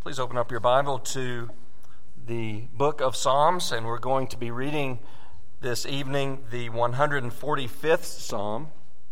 Please open up your Bible to the book of Psalms, and we're going to be reading this evening the 145th Psalm.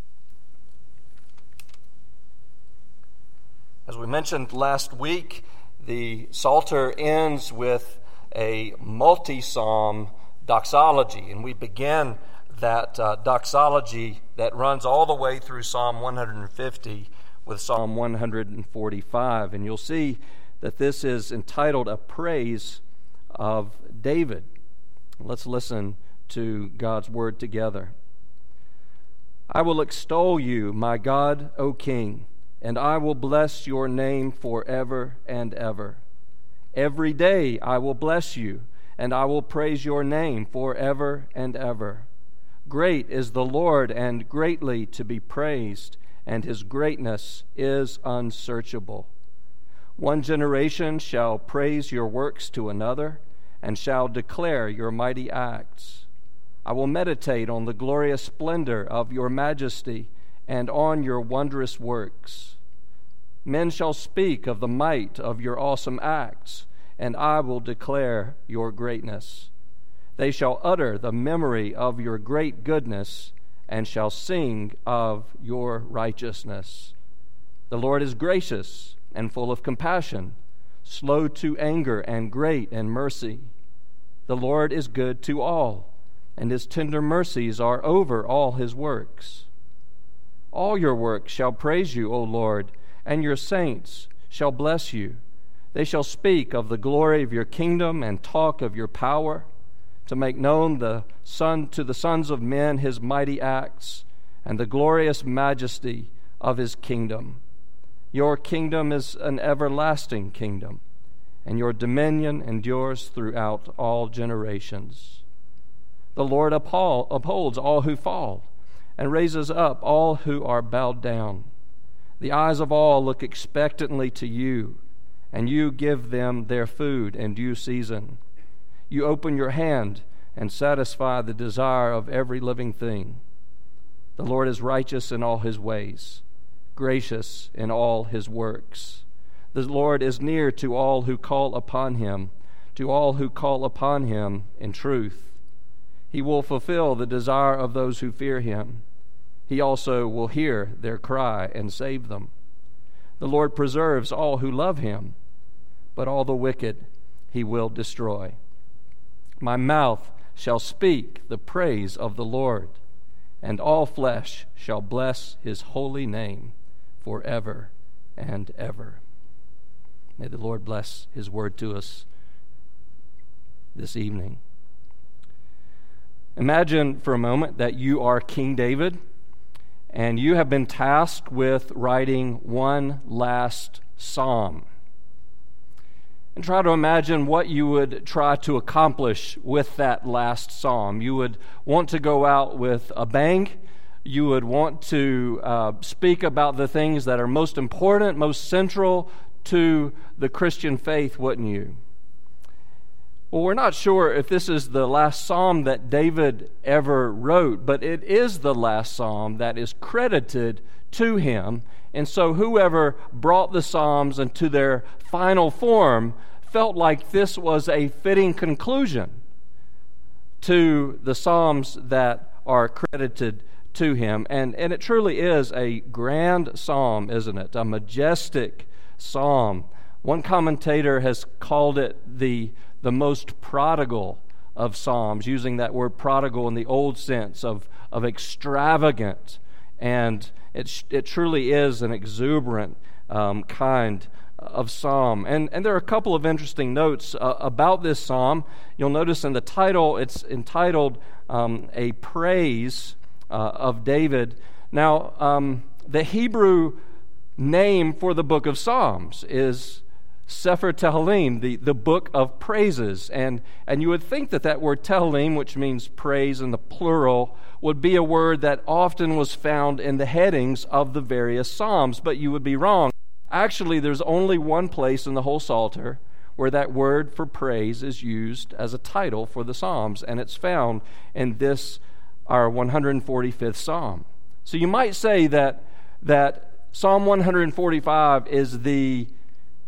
As we mentioned last week, the Psalter ends with a multi-psalm doxology, and we begin that doxology that runs all the way through Psalm 150 with Psalm 145, and you'll see that this is entitled A Praise of David. Let's listen to God's word together. I will extol you, my God, O King, and I will bless your name forever and ever. Every day I will bless you, and I will praise your name forever and ever. Great is the Lord, and greatly to be praised, and his greatness is unsearchable. One generation shall praise your works to another, and shall declare your mighty acts. I will meditate on the glorious splendor of your majesty, and on your wondrous works. Men shall speak of the might of your awesome acts, and I will declare your greatness. They shall utter the memory of your great goodness, and shall sing of your righteousness. The Lord is gracious and full of compassion, slow to anger and great in mercy. The Lord is good to all, and his tender mercies are over all his works. All your works shall praise you, O Lord, and your saints shall bless you. They shall speak of the glory of your kingdom and talk of your power, to make known to the sons of men his mighty acts and the glorious majesty of his kingdom. Your kingdom is an everlasting kingdom, and your dominion endures throughout all generations. The Lord upholds all who fall, and raises up all who are bowed down. The eyes of all look expectantly to you, and you give them their food in due season. You open your hand and satisfy the desire of every living thing. The Lord is righteous in all his ways, gracious in all his works. The Lord is near to all who call upon him, in truth. He will fulfill the desire of those who fear him. He also will hear their cry and save them. The Lord preserves all who love him, but all the wicked he will destroy. My mouth shall speak the praise of the Lord, and all flesh shall bless his holy name forever and ever. May the Lord bless his word to us this evening. Imagine for a moment that you are King David, and you have been tasked with writing one last psalm. And try to imagine what you would try to accomplish with that last psalm. You would want to go out with a bang. You would want to speak about the things that are most important, most central to the Christian faith, wouldn't you? Well, we're not sure if this is the last psalm that David ever wrote, but it is the last psalm that is credited to him. And so whoever brought the psalms into their final form felt like this was a fitting conclusion to the psalms that are credited to him. And it truly is a grand psalm, isn't it? A majestic psalm. One commentator has called it the most prodigal of psalms, using that word prodigal in the old sense of extravagant. And it truly is an exuberant kind of psalm. And there are a couple of interesting notes about this psalm. You'll notice in the title, it's entitled A Praise of David. Now, the Hebrew name for the book of Psalms is Sefer Tehillim, the book of praises. And you would think that word Tehillim, which means praise in the plural, would be a word that often was found in the headings of the various psalms, but you would be wrong. Actually, there's only one place in the whole Psalter where that word for praise is used as a title for the psalms, and it's found in this, our 145th psalm. So you might say that Psalm 145 is the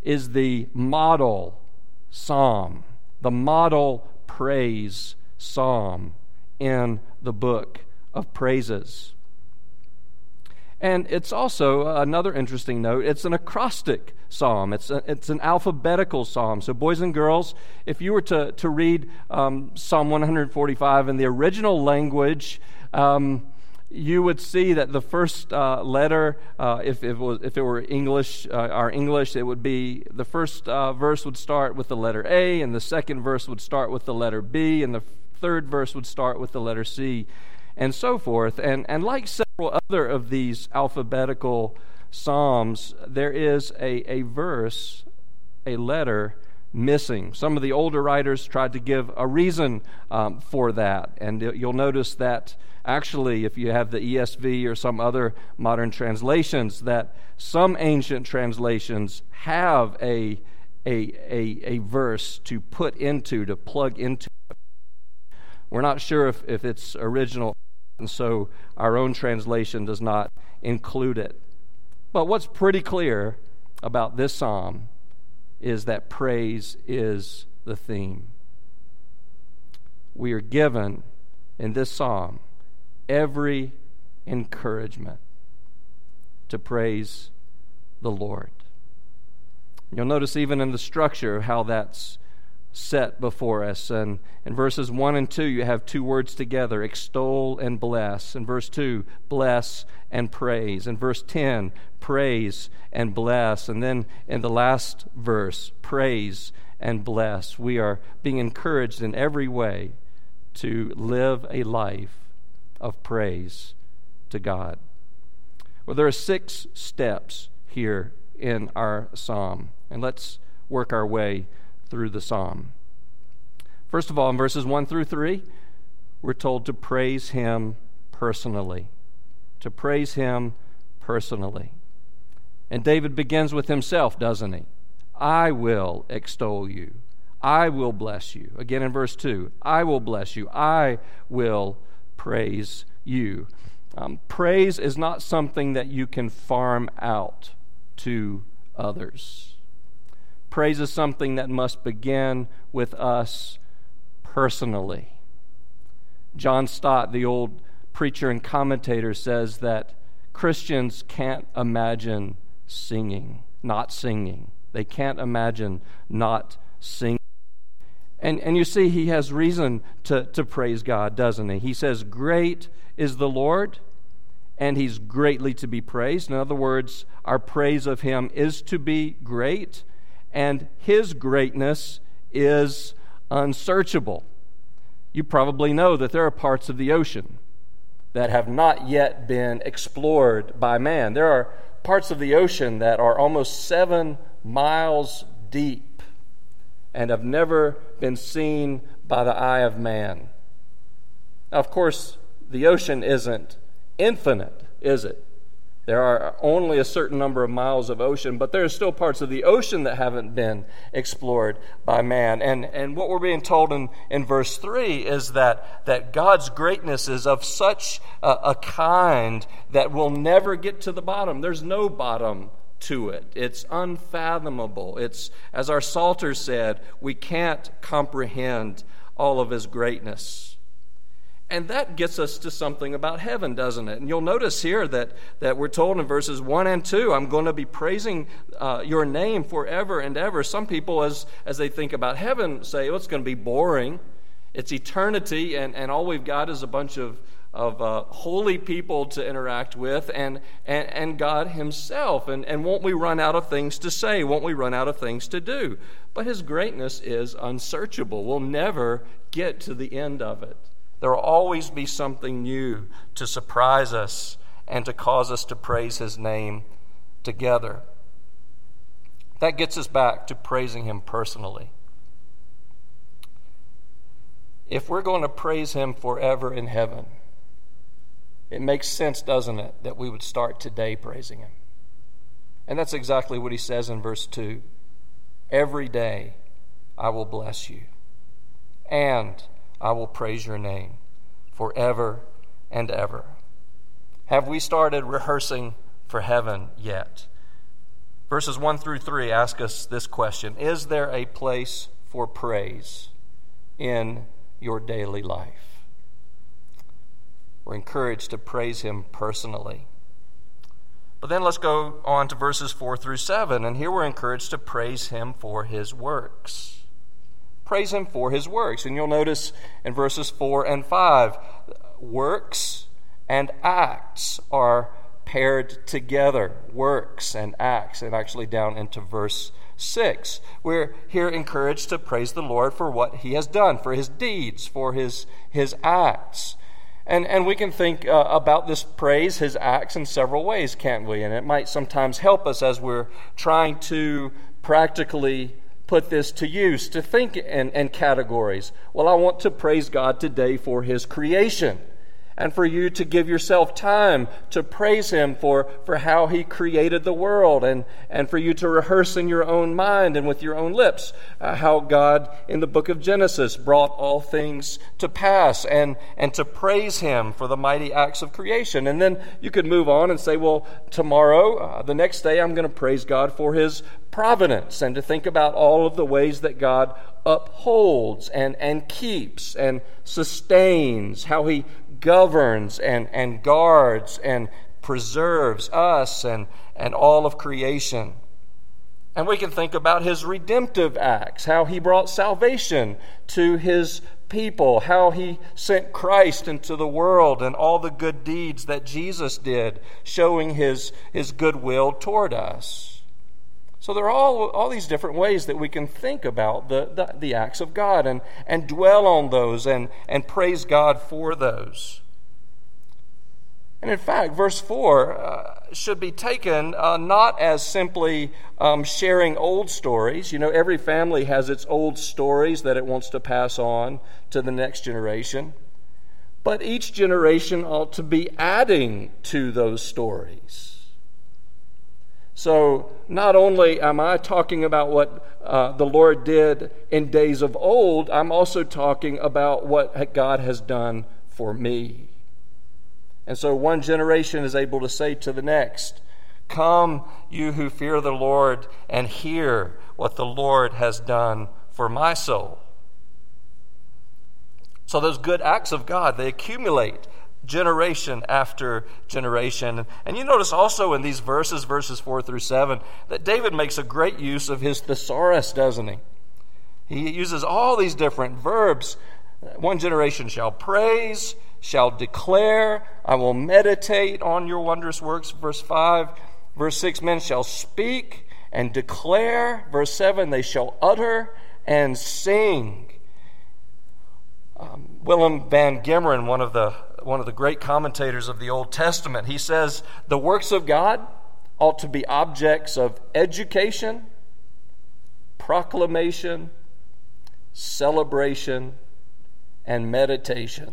is the model psalm, the model praise psalm in the book of Praises. And it's also another interesting note. It's an acrostic psalm. It's an alphabetical psalm. So boys and girls, if you were to read Psalm 145 in the original language, you would see that the first letter, if it were English, our English, it would be the first verse would start with the letter A, and the second verse would start with the letter B, and the third verse would start with the letter C, and so forth. And like several other of these alphabetical psalms, there is a verse, a letter missing. Some of the older writers tried to give a reason for that, and you'll notice that actually, if you have the ESV or some other modern translations, that some ancient translations have a verse to put into, to plug into. We're not sure if it's original, and so our own translation does not include it. But what's pretty clear about this psalm is that praise is the theme. We are given in this psalm every encouragement to praise the Lord. You'll notice even in the structure how that's set before us. And in verses 1 and 2, you have two words together, extol and bless. In verse 2, bless and praise. In verse 10, praise and bless. And then in the last verse, praise and bless. We are being encouraged in every way to live a life of praise to God. Well, there are 6 steps here in our psalm, and let's work our way through the psalm. First of all, in verses 1 through 3, we're told to praise him personally. To praise him personally. And David begins with himself, doesn't he? I will extol you. I will bless you. Again in verse 2, I will bless you. I will praise you. Praise is not something that you can farm out to others. Praise is something that must begin with us personally. John Stott, the old preacher and commentator, says that Christians can't imagine not singing. They can't imagine not singing. And you see, he has reason to praise God, doesn't he? He says, great is the Lord, and he's greatly to be praised. In other words, our praise of him is to be great, and his greatness is unsearchable. You probably know that there are parts of the ocean that have not yet been explored by man. There are parts of the ocean that are almost 7 miles deep and have never been seen by the eye of man. Now, of course, the ocean isn't infinite, is it? There are only a certain number of miles of ocean, but there are still parts of the ocean that haven't been explored by man. And what we're being told in verse 3 is that God's greatness is of such a kind that we'll never get to the bottom. There's no bottom to it. It's unfathomable. It's, as our Psalter said, we can't comprehend all of his greatness. And that gets us to something about heaven, doesn't it? And you'll notice here that we're told in verses 1 and 2, I'm going to be praising your name forever and ever. Some people, as they think about heaven, say, oh, it's going to be boring. It's eternity, and all we've got is a bunch of holy people to interact with and God himself. And won't we run out of things to say? Won't we run out of things to do? But his greatness is unsearchable. We'll never get to the end of it. There will always be something new to surprise us and to cause us to praise his name together. That gets us back to praising him personally. If we're going to praise him forever in heaven, it makes sense, doesn't it, that we would start today praising him. And that's exactly what he says in verse 2. Every day I will bless you, and I will praise your name forever and ever. Have we started rehearsing for heaven yet? Verses 1 through 3 ask us this question: is there a place for praise in your daily life? We're encouraged to praise Him personally. But then let's go on to verses 4 through 7, and here we're encouraged to praise Him for His works. Praise Him for His works. And you'll notice in verses 4 and 5, works and acts are paired together. Works and acts, and actually down into verse 6. We're here encouraged to praise the Lord for what He has done, for His deeds, for His acts. And we can think about this praise, His acts, in several ways, can't we? And it might sometimes help us as we're trying to practically put this to use, to think in categories. Well, I want to praise God today for His creation, and for you to give yourself time to praise Him for how He created the world, and for you to rehearse in your own mind and with your own lips how God in the book of Genesis brought all things to pass, and to praise Him for the mighty acts of creation. And then you could move on and say, well, tomorrow, the next day, I'm going to praise God for His providence, and to think about all of the ways that God upholds and keeps and sustains, how He governs and guards and preserves us and all of creation. And we can think about His redemptive acts, how He brought salvation to His people, how He sent Christ into the world, and all the good deeds that Jesus did, showing His goodwill toward us. So there are all these different ways that we can think about the acts of God and dwell on those and praise God for those. And in fact, verse 4 should be taken not as simply sharing old stories. You know, every family has its old stories that it wants to pass on to the next generation. But each generation ought to be adding to those stories. So not only am I talking about what the Lord did in days of old, I'm also talking about what God has done for me. And so one generation is able to say to the next, "Come, you who fear the Lord, and hear what the Lord has done for my soul." So those good acts of God, they accumulate generation after generation. And you notice also in these verses 4 through 7, that David makes a great use of his thesaurus, doesn't he? He uses all these different verbs. One generation shall praise, shall declare, I will meditate on your wondrous works, verse 5. Verse 6, men shall speak and declare. Verse 7, they shall utter and sing. Willem van Gemeren, one of the great commentators of the Old Testament, he says the works of God ought to be objects of education, proclamation, celebration, and meditation.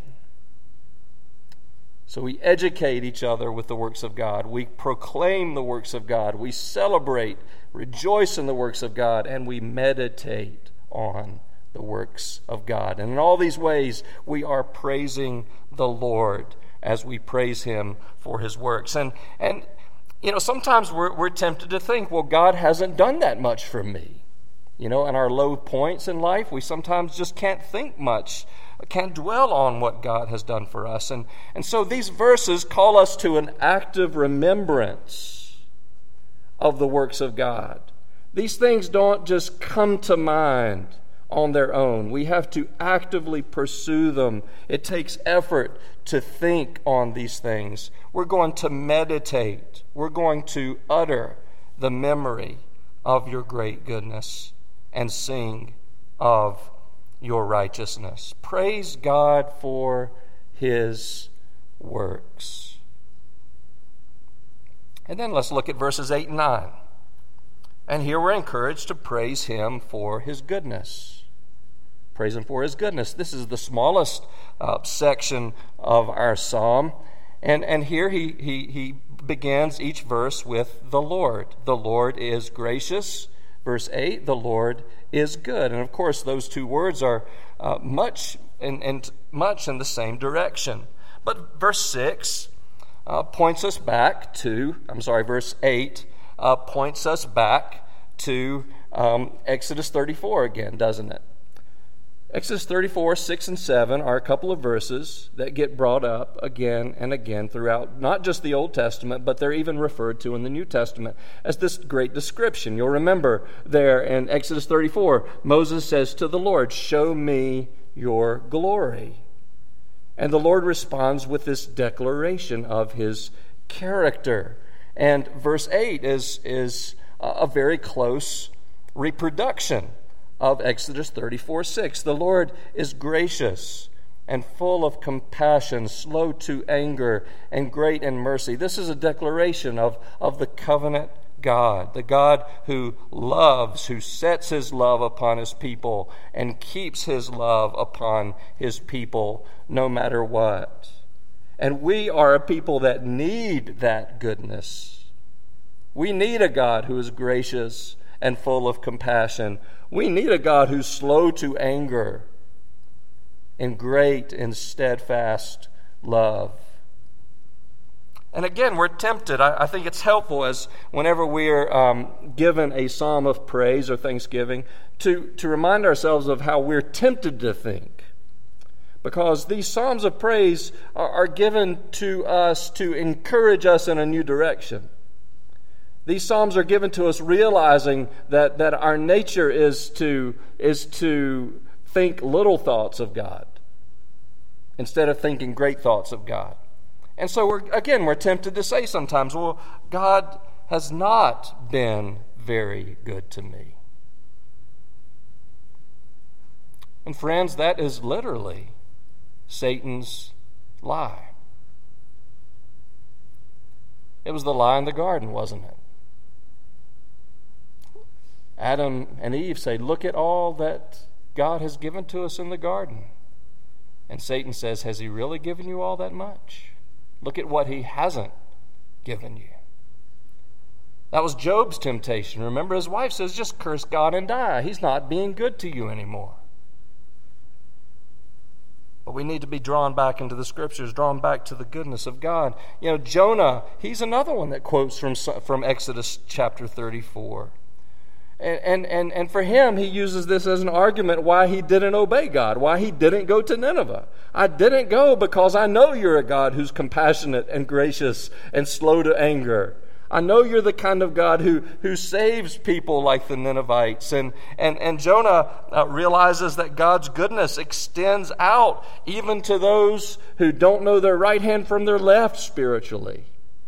So we educate each other with the works of God. We proclaim the works of God. We celebrate, rejoice in the works of God, and we meditate on the works of God. And in all these ways, we are praising the Lord as we praise Him for His works. And you know, sometimes we're tempted to think, well, God hasn't done that much for me. You know, in our low points in life, we sometimes just can't think much, can't dwell on what God has done for us. And so these verses call us to an active remembrance of the works of God. These things don't just come to mind on their own. We have to actively pursue them. It takes effort to think on these things. We're going to meditate. We're going to utter the memory of your great goodness and sing of your righteousness. Praise God for His works. And then let's look at verses 8 and 9. And here we're encouraged to praise Him for His goodness. Praise Him for His goodness. This is the smallest section of our psalm. And here he begins each verse with the Lord. The Lord is gracious. Verse 8, the Lord is good. And of course, those two words are much in the same direction. But verse 6 points us back to, verse 8 points us back to Exodus 34 again, doesn't it? Exodus 34, 6 and 7 are a couple of verses that get brought up again and again throughout not just the Old Testament, but they're even referred to in the New Testament as this great description. You'll remember there in Exodus 34, Moses says to the Lord, "Show me your glory." And the Lord responds with this declaration of his character. And verse 8 is a very close reproduction of Exodus 34, 6. The Lord is gracious and full of compassion, slow to anger, and great in mercy. This is a declaration of the covenant God, the God who loves, who sets his love upon his people and keeps his love upon his people no matter what. And we are a people that need that goodness. We need a God who is gracious and full of compassion. We need a God who's slow to anger and great in steadfast love. And again, we're tempted. I think it's helpful as whenever we're given a psalm of praise or thanksgiving to remind ourselves of how we're tempted to think. Because these psalms of praise are given to us to encourage us in a new direction. These psalms are given to us realizing that our nature is to think little thoughts of God instead of thinking great thoughts of God. And so we're tempted to say sometimes, well, God has not been very good to me. And friends, that is literally Satan's lie. It was the lie in the garden, wasn't it? Adam and Eve say, "Look at all that God has given to us in the garden." And Satan says, "Has he really given you all that much? Look at what he hasn't given you." That was Job's temptation. Remember, his wife says, "Just curse God and die. He's not being good to you anymore." But we need to be drawn back into the Scriptures, drawn back to the goodness of God. You know, Jonah, he's another one that quotes from Exodus chapter 34. And for him, he uses this as an argument why he didn't obey God, why he didn't go to Nineveh. "I didn't go because I know you're a God who's compassionate and gracious and slow to anger. I know you're the kind of God who saves people like the Ninevites." And Jonah realizes that God's goodness extends out even to those who don't know their right hand from their left spiritually.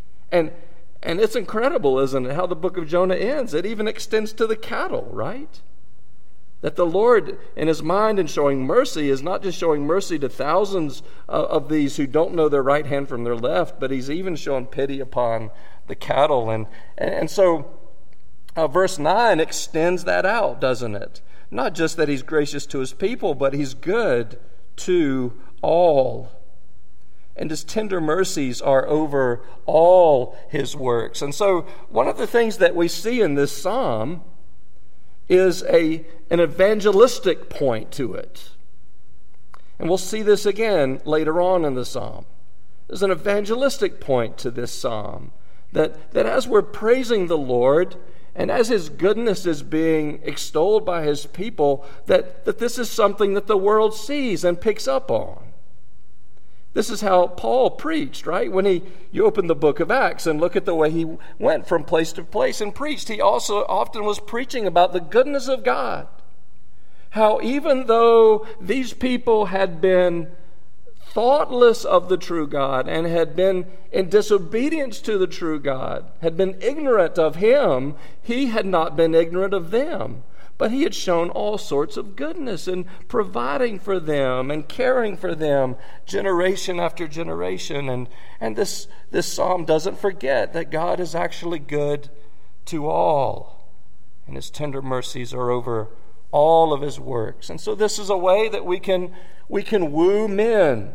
And it's incredible, isn't it, how the book of Jonah ends. It even extends to the cattle, right? That the Lord, in his mind in showing mercy, is not just showing mercy to thousands of these who don't know their right hand from their left, but he's even shown pity upon the cattle. And so verse 9 extends that out, doesn't it? Not just that he's gracious to his people, but he's good to all. And his tender mercies are over all his works. And so one of the things that we see in this psalm is an evangelistic point to it. And we'll see this again later on in the psalm. There's an evangelistic point to this psalm. That as we're praising the Lord, and as his goodness is being extolled by his people, that this is something that the world sees and picks up on. This is how Paul preached, right? When you open the book of Acts and look at the way he went from place to place and preached, he also often was preaching about the goodness of God. How even though these people had been thoughtless of the true God and had been in disobedience to the true God, had been ignorant of him, he had not been ignorant of them. But he had shown all sorts of goodness in providing for them and caring for them generation after generation. And this psalm doesn't forget that God is actually good to all. And his tender mercies are over all of his works. And so this is a way that we can woo men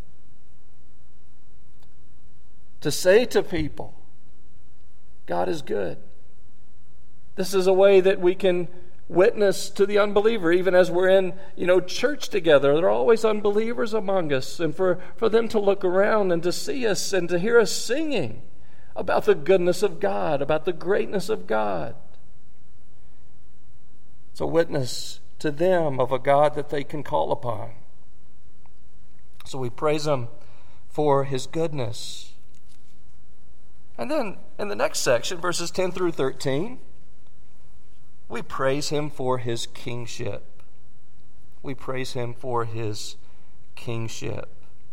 to say to people, God is good. This is a way that we can witness to the unbeliever, even as we're in, church together. There are always unbelievers among us, and for them to look around and to see us and to hear us singing about the goodness of God, about the greatness of God. It's a witness to them of a God that they can call upon. So we praise Him for His goodness. And then in the next section, verses 10 through 13, we praise Him for His kingship. We praise Him for His kingship.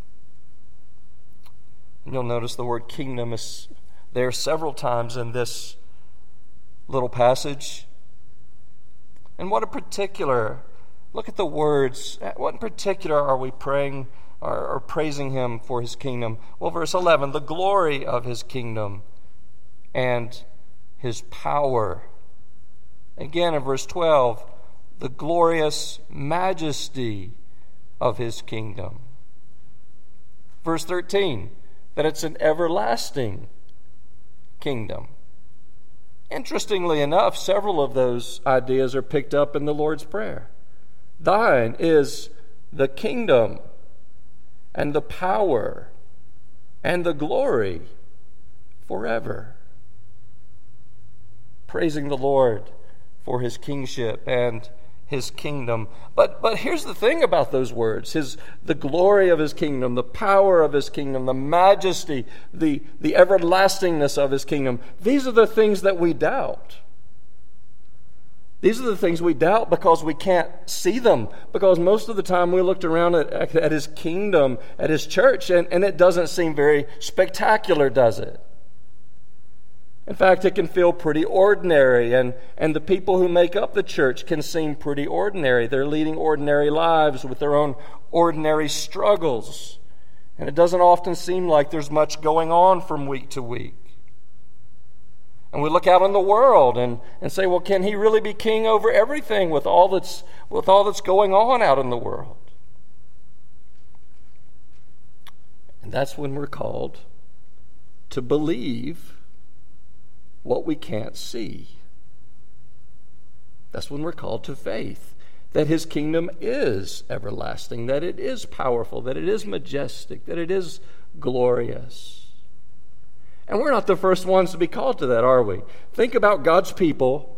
And you'll notice the word kingdom is there several times in this little passage. And what in particular, look at the words, what in particular are we praying or praising Him for His kingdom? Well, verse 11, the glory of His kingdom and His power. Again, in verse 12, the glorious majesty of His kingdom. Verse 13, that it's an everlasting kingdom. Interestingly enough, several of those ideas are picked up in the Lord's Prayer. Thine is the kingdom and the power and the glory forever. Praising the Lord for His kingship and His kingdom. But here's the thing about those words. The glory of His kingdom, the power of His kingdom, the majesty, the everlastingness of His kingdom. These are the things that we doubt. These are the things we doubt because we can't see them. Because most of the time we looked around at His kingdom, at His church, and it doesn't seem very spectacular, does it? In fact, it can feel pretty ordinary, and the people who make up the church can seem pretty ordinary. They're leading ordinary lives with their own ordinary struggles. And it doesn't often seem like there's much going on from week to week. And we look out in the world and say, well, can He really be king over everything with all that's going on out in the world? And that's when we're called to believe what we can't see. That's when we're called to faith, that His kingdom is everlasting, that it is powerful, that it is majestic, that it is glorious. And we're not the first ones to be called to that, are we? Think about God's people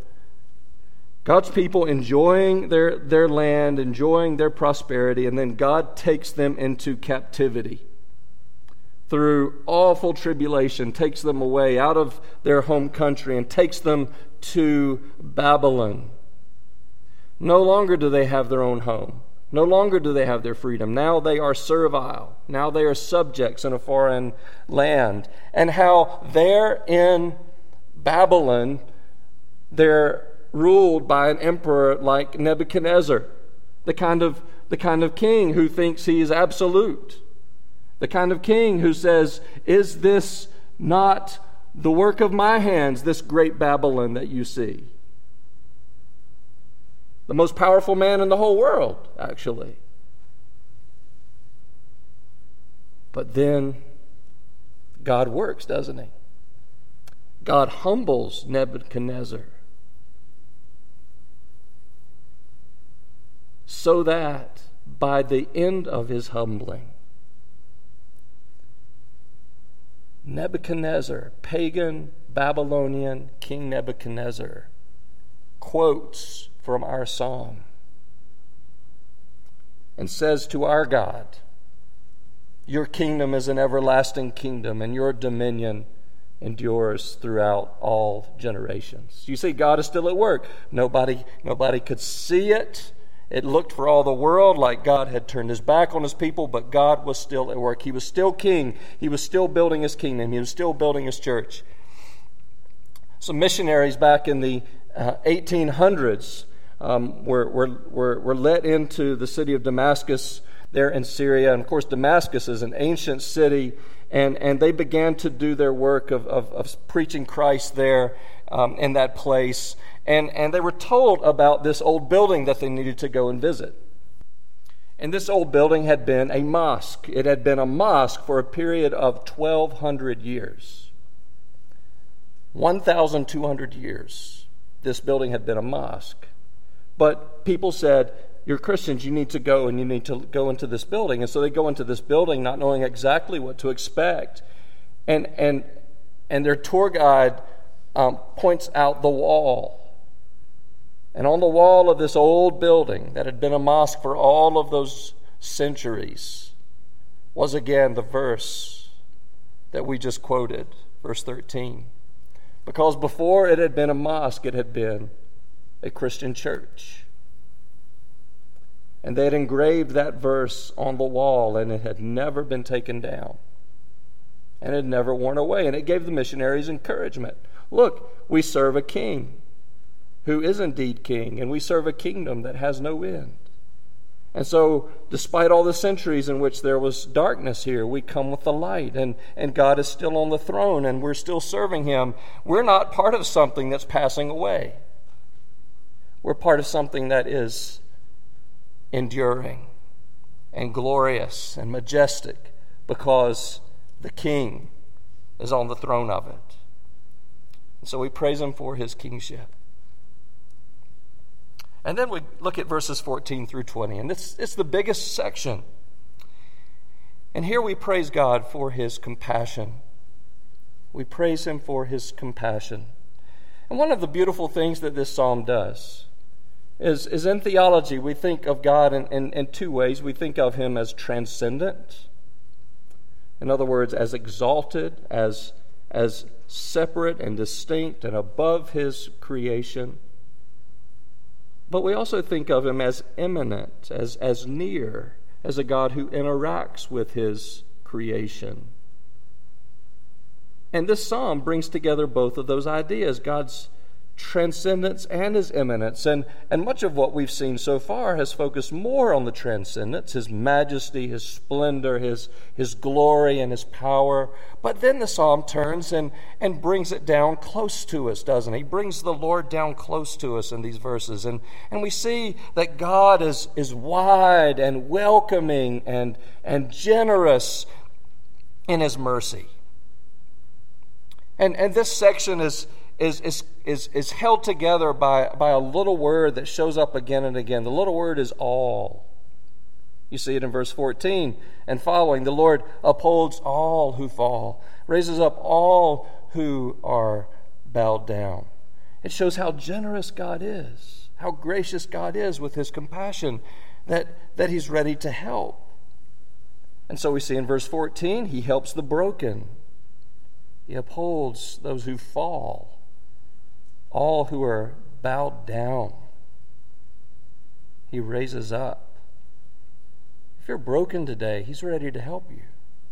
enjoying their land, enjoying their prosperity, and then God takes them into captivity. Through awful tribulation, takes them away out of their home country and takes them to Babylon. No longer do they have their own home. No longer do they have their freedom. Now they are servile. Now they are subjects in a foreign land. And how there in Babylon, they're ruled by an emperor like Nebuchadnezzar, the kind of king who thinks he is absolute. The kind of king who says, is this not the work of my hands, this great Babylon that you see? The most powerful man in the whole world, actually. But then God works, doesn't He? God humbles Nebuchadnezzar so that by the end of his humbling, Nebuchadnezzar, pagan Babylonian King Nebuchadnezzar, quotes from our psalm and says to our God, your kingdom is an everlasting kingdom and your dominion endures throughout all generations. You see, God is still at work. Nobody could see it. It looked for all the world like God had turned His back on His people, but God was still at work. He was still king. He was still building His kingdom. He was still building His church. Some missionaries back in the 1800s were let into the city of Damascus there in Syria. And of course, Damascus is an ancient city, and they began to do their work of preaching Christ there in that place. And they were told about this old building that they needed to go and visit. And this old building had been a mosque. It had been a mosque for a period of 1,200 years. 1,200 years, this building had been a mosque. But people said, you're Christians, you need to go and you need to go into this building. And so they go into this building not knowing exactly what to expect. And and their tour guide points out the wall. And on the wall of this old building that had been a mosque for all of those centuries was again the verse that we just quoted, verse 13. Because before it had been a mosque, it had been a Christian church. And they had engraved that verse on the wall, and it had never been taken down. And it had never worn away. And it gave the missionaries encouragement. Look, we serve a king who is indeed king, and we serve a kingdom that has no end. And so, despite all the centuries in which there was darkness here, we come with the light, and God is still on the throne, and we're still serving Him. We're not part of something that's passing away. We're part of something that is enduring and glorious and majestic, because the King is on the throne of it. And so we praise Him for His kingship. And then we look at verses 14 through 20, and it's the biggest section. And here we praise God for His compassion. We praise Him for His compassion. And one of the beautiful things that this psalm does is in theology, we think of God in two ways. We think of Him as transcendent. In other words, as exalted, as separate and distinct and above His creation. But we also think of Him as immanent, as near, as a God who interacts with His creation. And this psalm brings together both of those ideas, God's transcendence and His immanence. And much of what we've seen so far has focused more on the transcendence, His majesty, His splendor, His glory, and His power. But then the psalm turns and brings it down close to us, doesn't He? He brings the Lord down close to us in these verses. And we see that God is wide and welcoming and generous in His mercy. And this section is held together by a little word that shows up again and again. The little word is all. You see it in verse 14 and following. The Lord upholds all who fall, raises up all who are bowed down. It shows how generous God is, how gracious God is with His compassion, that He's ready to help. And so we see in verse 14, He helps the broken. He upholds those who fall, all who are bowed down. He raises up. If you're broken today, He's ready to help you.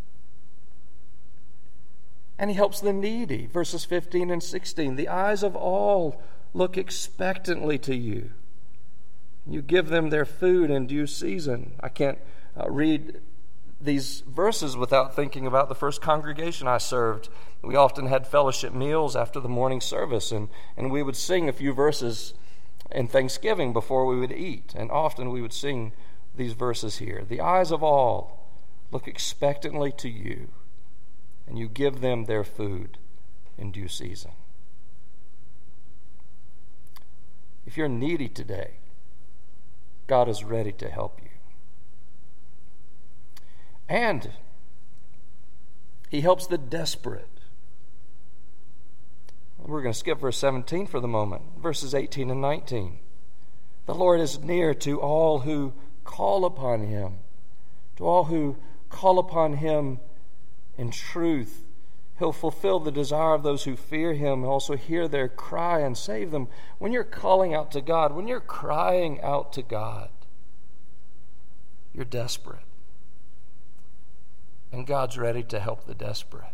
And He helps the needy. Verses 15 and 16. The eyes of all look expectantly to you. You give them their food in due season. I can't read these verses without thinking about the first congregation I served. We often had fellowship meals after the morning service, and we would sing a few verses in Thanksgiving before we would eat. And often we would sing these verses here. The eyes of all look expectantly to you, and you give them their food in due season. If you're needy today, God is ready to help you. And He helps the desperate. We're going to skip verse 17 for the moment. Verses 18 and 19. The Lord is near to all who call upon Him. To all who call upon Him in truth. He'll fulfill the desire of those who fear Him. He'll also hear their cry and save them. When you're calling out to God, when you're crying out to God, you're desperate. And God's ready to help the desperate.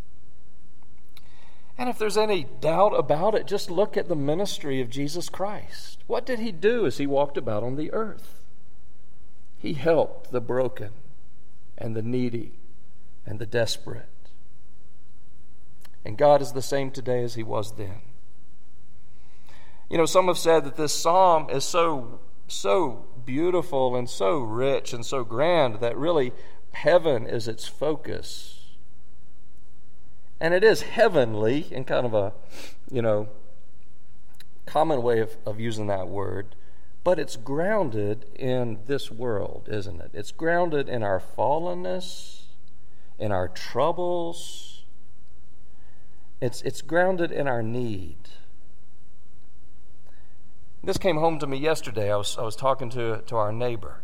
And if there's any doubt about it, just look at the ministry of Jesus Christ. What did He do as He walked about on the earth? He helped the broken and the needy and the desperate. And God is the same today as He was then. You know, some have said that this psalm is so beautiful and so rich and so grand that really heaven is its focus. And it is heavenly in kind of a, common way of using that word, but it's grounded in this world, isn't it? It's grounded in our fallenness, in our troubles, It's grounded in our need. This came home to me yesterday. I was talking to our neighbor.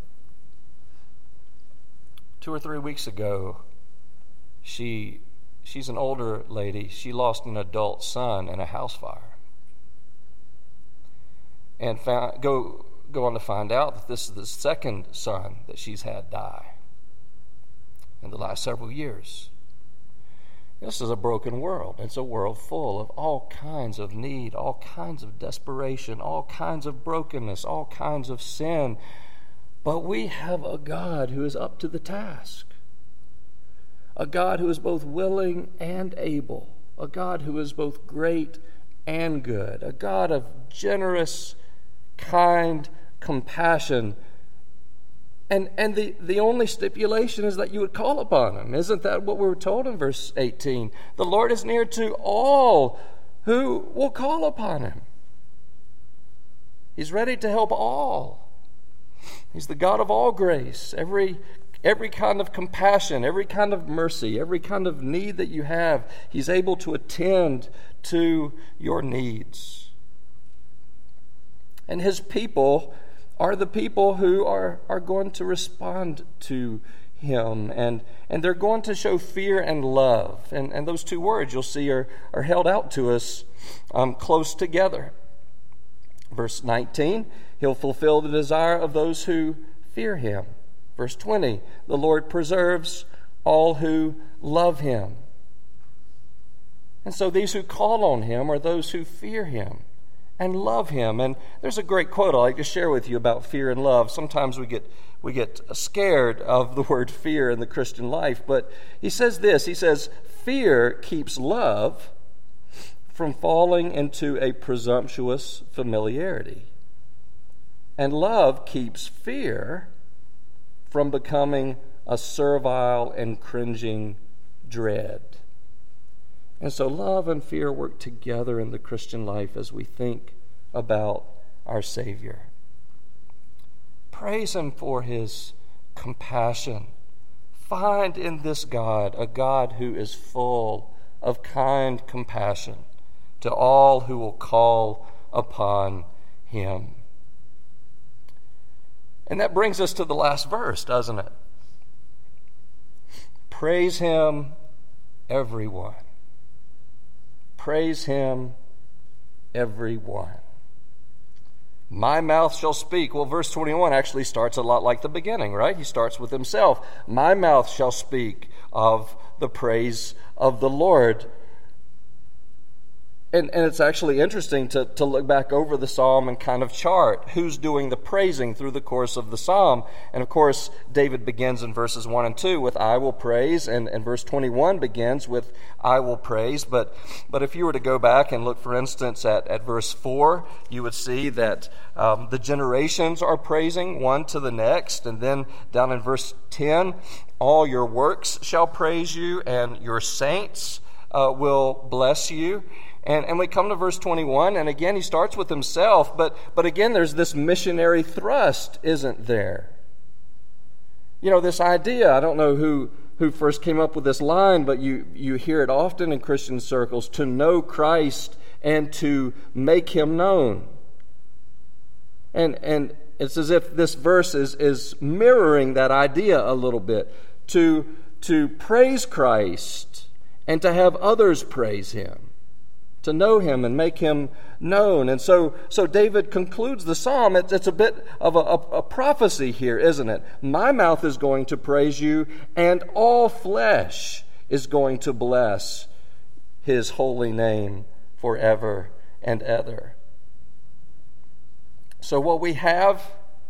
2 or 3 weeks ago, she's an older lady. She lost an adult son in a house fire, and go on to find out that this is the second son that she's had die in the last several years. This is a broken world. It's a world full of all kinds of need, all kinds of desperation, all kinds of brokenness, all kinds of sin. But we have a God who is up to the task. A God who is both willing and able. A God who is both great and good. A God of generous, kind compassion. And the only stipulation is that you would call upon him. Isn't that what we're told in verse 18? The Lord is near to all who will call upon him. He's ready to help all. He's the God of all grace. Every kind of compassion, every kind of mercy, every kind of need that you have, he's able to attend to your needs. And his people are the people who are going to respond to him, and they're going to show fear and love. And those two words you'll see are held out to us close together. Verse 19, he'll fulfill the desire of those who fear him. Verse 20, the Lord preserves all who love him. And so these who call on him are those who fear him and love him. And there's a great quote I'd like to share with you about fear and love. Sometimes we get scared of the word fear in the Christian life, but he says this. He says, fear keeps love from falling into a presumptuous familiarity, and love keeps fear from becoming a servile and cringing dread. And so love and fear work together in the Christian life as we think about our Savior. Praise him for his compassion. Find in this God a God who is full of kind compassion to all who will call upon him. And that brings us to the last verse, doesn't it? Praise him, everyone. Praise him, everyone. My mouth shall speak. Well, verse 21 actually starts a lot like the beginning, right? He starts with himself. My mouth shall speak of the praise of the Lord. And it's actually interesting to look back over the psalm and kind of chart who's doing the praising through the course of the psalm. And of course, David begins in verses 1 and 2 with I will praise, and verse 21 begins with I will praise. But if you were to go back and look, for instance, at verse 4, you would see that the generations are praising one to the next. And then down in verse 10, all your works shall praise you, and your saints will bless you. And we come to verse 21, and again he starts with himself, but again there's this missionary thrust, isn't there? You know, this idea, I don't know who first came up with this line, but you hear it often in Christian circles, to know Christ and to make him known. And it's as if this verse is mirroring that idea a little bit, to praise Christ and to have others praise him. To know him and make him known. And so David concludes the psalm. It's a bit of a prophecy here, isn't it? My mouth is going to praise you, and all flesh is going to bless his holy name forever and ever. So what we have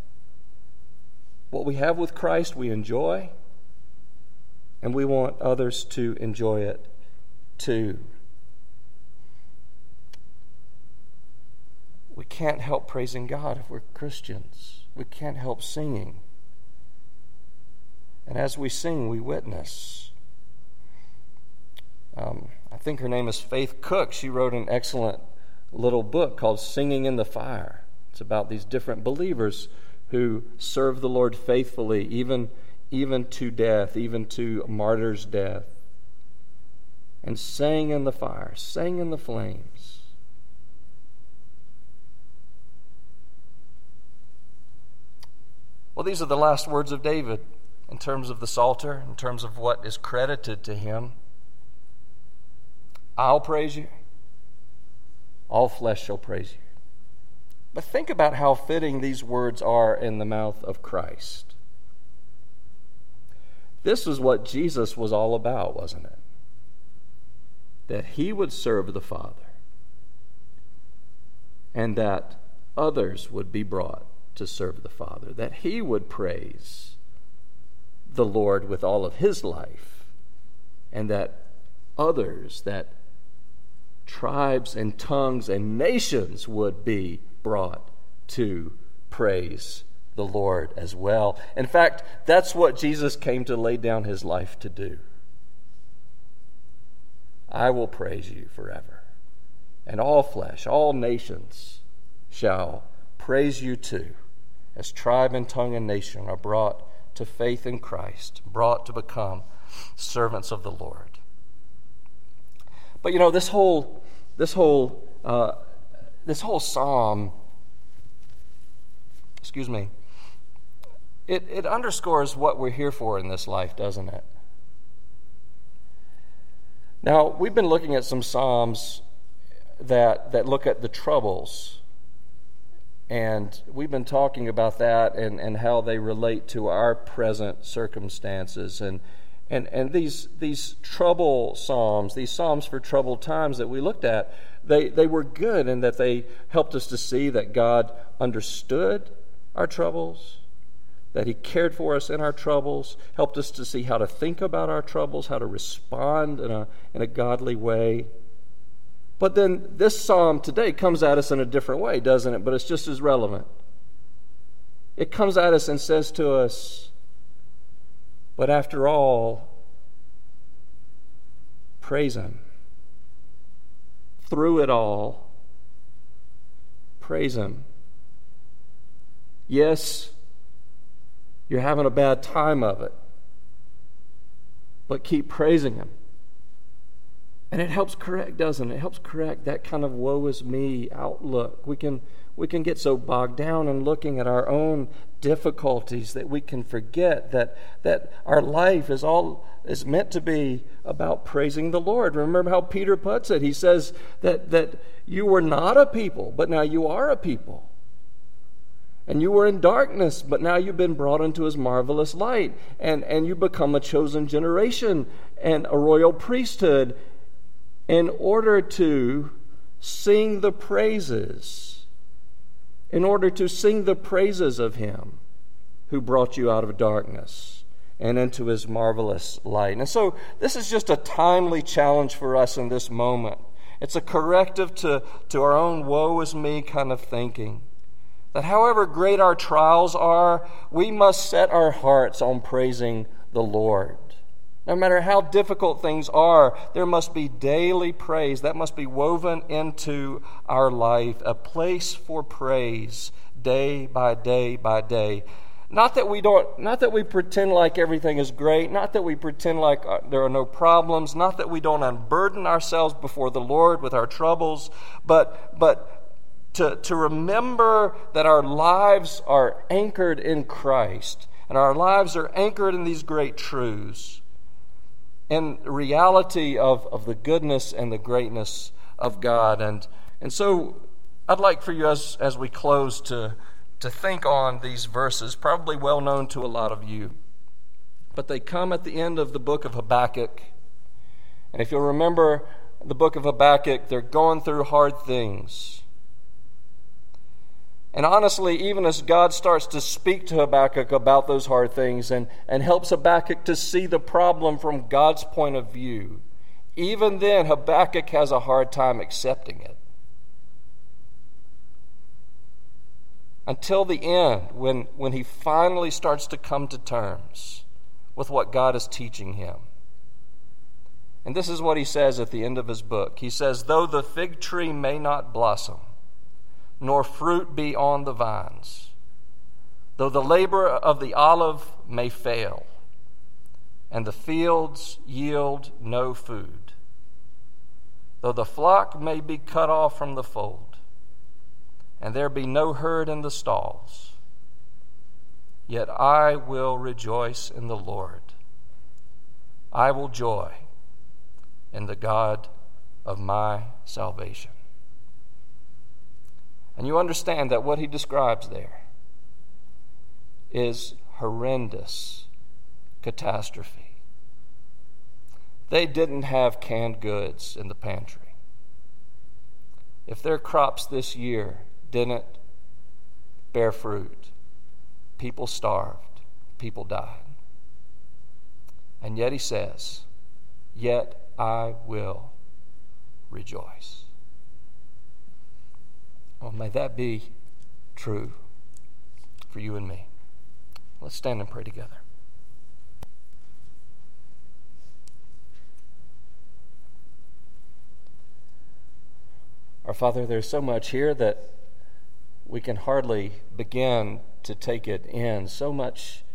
with Christ, we enjoy, and we want others to enjoy it too. We can't help praising God if we're Christians. We can't help singing. And as we sing, we witness. I think her name is Faith Cook. She wrote an excellent little book called Singing in the Fire. It's about these different believers who serve the Lord faithfully, even to death, even to a martyr's death. and sang in the fire, sang in the flames. Well, these are the last words of David in terms of the Psalter, in terms of what is credited to him. I'll praise you. All flesh shall praise you. But think about how fitting these words are in the mouth of Christ. This is what Jesus was all about, wasn't it? That he would serve the Father and that others would be brought to serve the Father, that he would praise the Lord with all of his life, and that others, that tribes and tongues and nations would be brought to praise the Lord as well. In fact, that's what Jesus came to lay down his life to do. I will praise you forever, and all flesh, all nations shall praise you too, as tribe and tongue and nation are brought to faith in Christ, brought to become servants of the Lord. But this whole psalm, it underscores what we're here for in this life, doesn't it? Now, we've been looking at some psalms that look at the troubles. And we've been talking about that and how they relate to our present circumstances. And these trouble psalms, these psalms for troubled times that we looked at, they were good in that they helped us to see that God understood our troubles, that he cared for us in our troubles, helped us to see how to think about our troubles, how to respond in a godly way. But then this psalm today comes at us in a different way, doesn't it? But it's just as relevant. It comes at us and says to us, but after all, praise him. Through it all, praise him. Yes, you're having a bad time of it, but keep praising him. And it helps correct, doesn't it? It helps correct that kind of woe is me outlook. We can get so bogged down in looking at our own difficulties that we can forget that our life is meant to be about praising the Lord. Remember how Peter puts it. He says that you were not a people, but now you are a people. And you were in darkness, but now you've been brought into his marvelous light. And you become a chosen generation and a royal priesthood, in order to sing the praises of him who brought you out of darkness and into his marvelous light. And so this is just a timely challenge for us in this moment. It's a corrective to our own woe is me kind of thinking. That however great our trials are, we must set our hearts on praising the Lord. No matter how difficult things are, there must be daily praise. That must be woven into our life, a place for praise day by day by day. Not that we pretend like everything is great, not that we pretend like there are no problems, not that we don't unburden ourselves before the Lord with our troubles, but to remember that our lives are anchored in Christ, and our lives are anchored in these great truths, in reality of the goodness and the greatness of God. And so I'd like for you as we close to think on these verses, probably well known to a lot of you. But they come at the end of the book of Habakkuk. And if you'll remember the book of Habakkuk, they're going through hard things. And honestly, even as God starts to speak to Habakkuk about those hard things and helps Habakkuk to see the problem from God's point of view, even then Habakkuk has a hard time accepting it. Until the end, when he finally starts to come to terms with what God is teaching him. And this is what he says at the end of his book. He says, "Though the fig tree may not blossom, nor fruit be on the vines, though the labor of the olive may fail, and the fields yield no food, though the flock may be cut off from the fold, and there be no herd in the stalls, yet I will rejoice in the Lord. I will joy in the God of my salvation. And you understand that what he describes there is horrendous catastrophe. They didn't have canned goods in the pantry. If their crops this year didn't bear fruit, people starved, people died. And yet he says, yet I will rejoice. Well, may that be true for you and me. Let's stand and pray together. Our Father, there's so much here that we can hardly begin to take it in. So much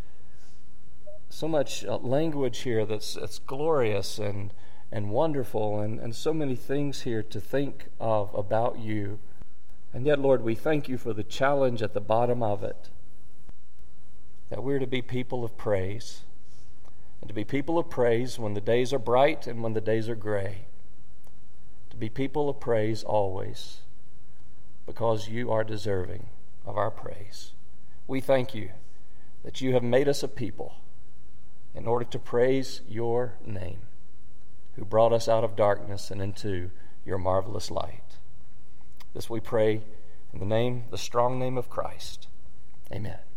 language here that's glorious and wonderful, and so many things here to think of about you. And yet, Lord, we thank you for the challenge at the bottom of it, that we're to be people of praise, and to be people of praise when the days are bright and when the days are gray. To be people of praise always, because you are deserving of our praise. We thank you that you have made us a people in order to praise your name, who brought us out of darkness and into your marvelous light. This we pray in the strong name of Christ. Amen.